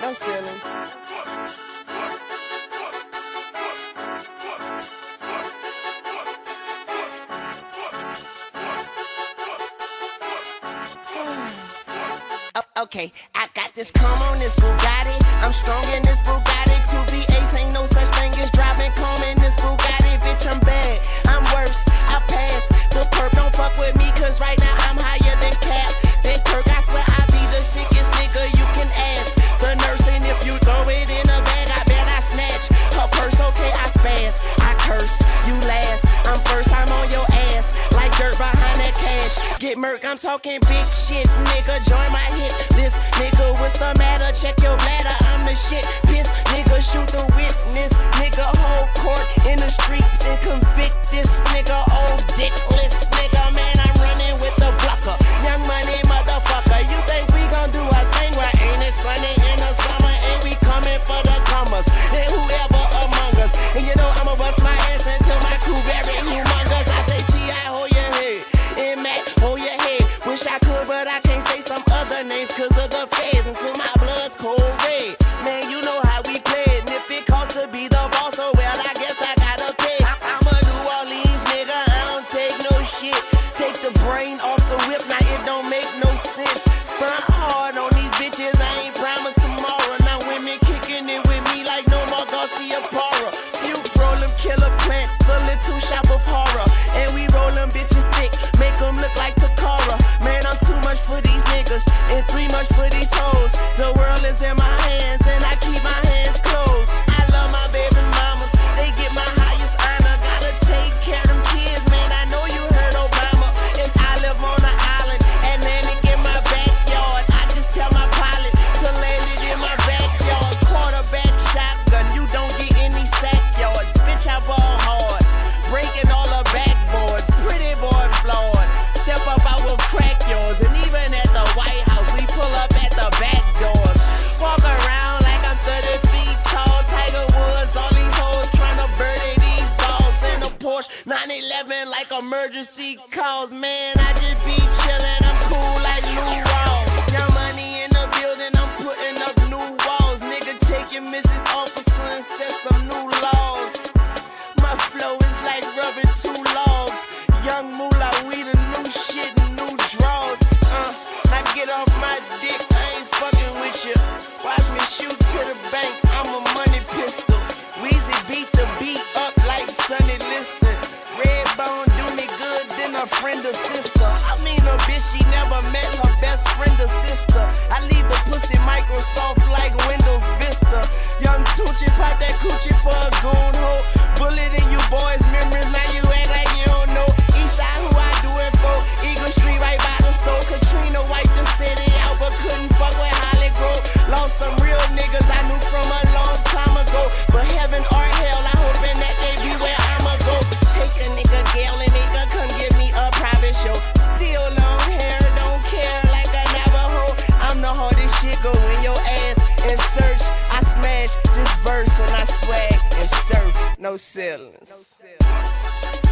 no ceilings. Okay, I got this calm on this Bugatti. I'm strong in this Bugatti. 2 V8s, ain't no such thing as driving calm in this Bugatti. Bitch, I'm bad, I'm worse, I pass. The perp don't fuck with me, cause right now I'm higher than Cap. Then Kirk, I swear I be the sickest nigga you can ask. The nurse, and if you throw it in a bag, I bet I snatch her purse. Okay, I spaz, I curse, you last. I'm first, I'm on your ass, like dirt behind that cash. Get murk, I'm talking big shit, nigga, join my hit list. Nigga, what's the matter? Check your bladder, I'm the shit. Piss, nigga, shoot the witness. Nigga, hold court in the streets and convict this nigga. Old dickless nigga, man, I'm running with the blocker. Young money motherfucker, you think we gon' do a thing? Why ain't it sunny in the summer and we coming for the comers? And whoever among us, and you know I'ma bust my ass until my crew very humongous. I say T.I. hold your head, and Mac hold your head. Wish I could, but I can't say some other names cause of the feds until my blood's cold red. Man, you know how we play it, and if it costs to be the boss, oh well, I guess I gotta pay. I'm a New Orleans nigga, I don't take no shit. Take the brain off the whip, now it don't make no sense. Stunt hard on these bitches, I ain't promised tomorrow. Now women kicking it with me like no more Garcia Parra. Few roll them killer plants, the little shop of horror. And we roll them bitches thick, make them look like Takara. Man, I'm too much for these niggas, and 3 much for these hoes. The world is in my hands, and I keep my hands closed. I love my baby mamas, they get my highest honor. Gotta take care of them kids, man, I know you heard Obama. And I live on an island, Atlantic in my backyard. I just tell my pilot to land it in my backyard. Quarterback shotgun, you don't get any sack yards. Bitch, I ball hard, breaking all the backboards. Pretty boy flawed, step up, I will crack yours. And even at the White House, we pull up at the back doors. Walk around like I'm 30 feet tall. Tiger Woods, all these hoes tryna birdie these balls in a Porsche 911 like emergency calls. Man, I just be chillin', I'm cool like Lou Rawls. Young money in the building, I'm putting up new walls. Nigga taking Mrs. Officer and set some new laws. My flow is like rubbing 2 logs. Young moolah, we the new shit, new draws. Now get off my dick, I ain't fucking with you. Watch me shoot to the bank, I'm a money pistol. Weezy beat the beat up like Sonny Liston. Redbone do me good, then a friend or sister. I mean a bitch, she never met her best friend or sister. I leave the pussy Microsoft like Windows Vista. Young Tucci pop that coochie for a goon hoe. Bullet in you boys' memories, now you act like you don't know. Eastside, who I do it for? Eagle Street right by the store. Katrina wiped the city out, but couldn't fuck with Holly Grove. Lost some real niggas I knew from a long time ago. But heaven or hell, I hoping that they be where I'ma go. Take a nigga Gail and make her come give me a private show. Still long hair, don't care like a Navajo. I'm the hardest shit, go in your ass and search. I smash this verse and I swag and surf, no ceilings.